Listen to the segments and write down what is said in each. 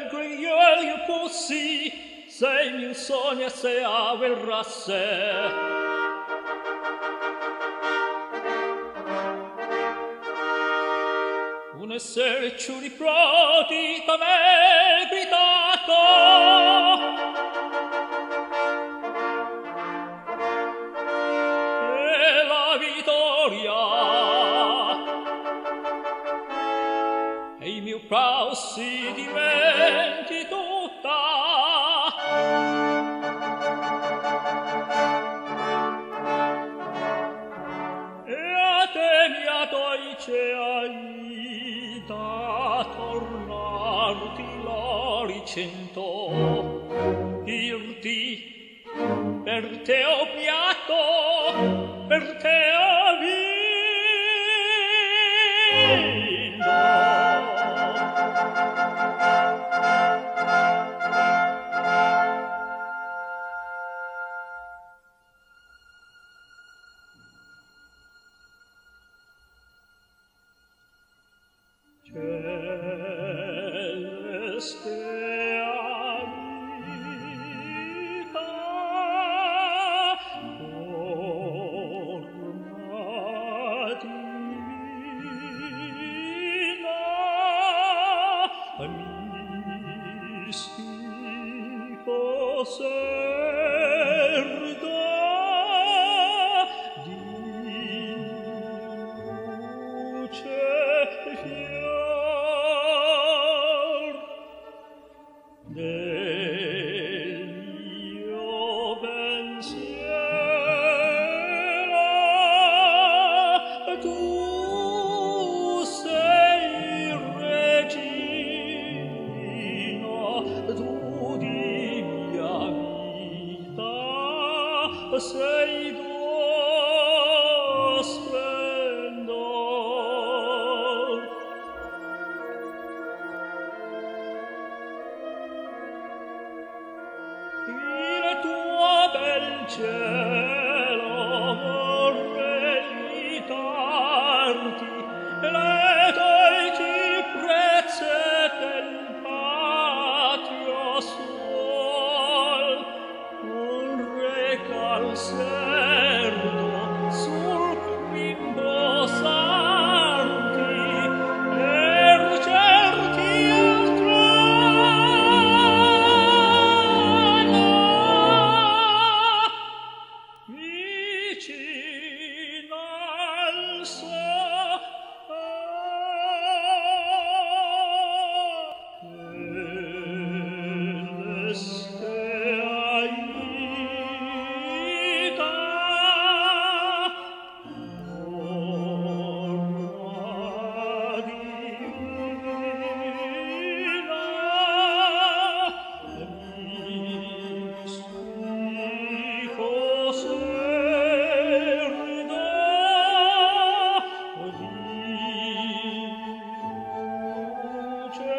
gioia così, sei mio sogno se averrà sé. Un essere ciuri prodi da me gritato, e la vittoria e il mio prao si diventi tutta. E a te mia dolce Aida tornarti l'oricento, dirti per te ho piato, per te ho vinto. Celeste amica, forma divina, mistico serdo di luce fior del mio pensiero, tu sei regina, tu di mia vita sei tuo splendor. Il tuo bel cielo vorrei darti, le dolci prezze del patrio suol, un regal serdo sul bimbo santi, per certi vicino al celeste Aida, forma divina, mistico serdo di luce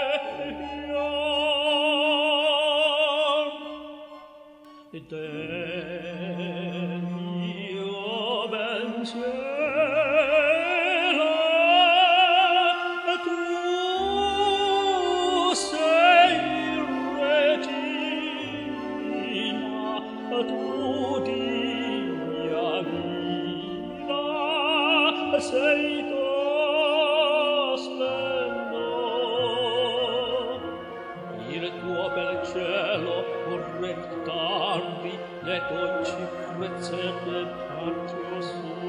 fior del mio pensiero, tu sei regina, tu di mia vita sei tuo splendor. Il tuo bel cielo vorrei darvi, le dolci prezze del patrio suo.